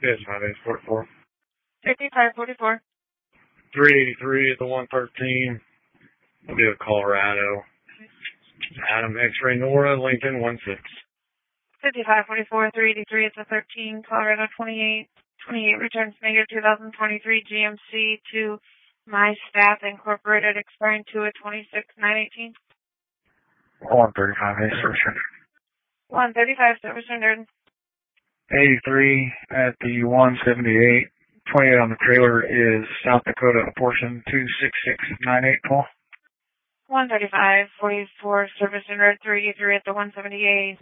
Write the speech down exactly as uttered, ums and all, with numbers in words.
Yes, five eight four four. fifty-five forty-four. three eighty-three at the one thirteen. I'll do a Colorado. Adam X-Ray Nora, Lincoln one six. fifty-five forty-four, three eighty-three at the thirteen, Colorado twenty-eight. twenty-eight returns negative two thousand twenty-three G M C to My Staff Incorporated, expiring to a twenty-six nine eighteen. one thirty-five, A service rendered. one thirty-five, service rendered. eighty-three at the one seventy-eight. twenty-eight on the trailer is South Dakota portion two six six nine eight, Paul. one thirty-five forty-four, service rendered. three eighty-three at the one seventy-eight.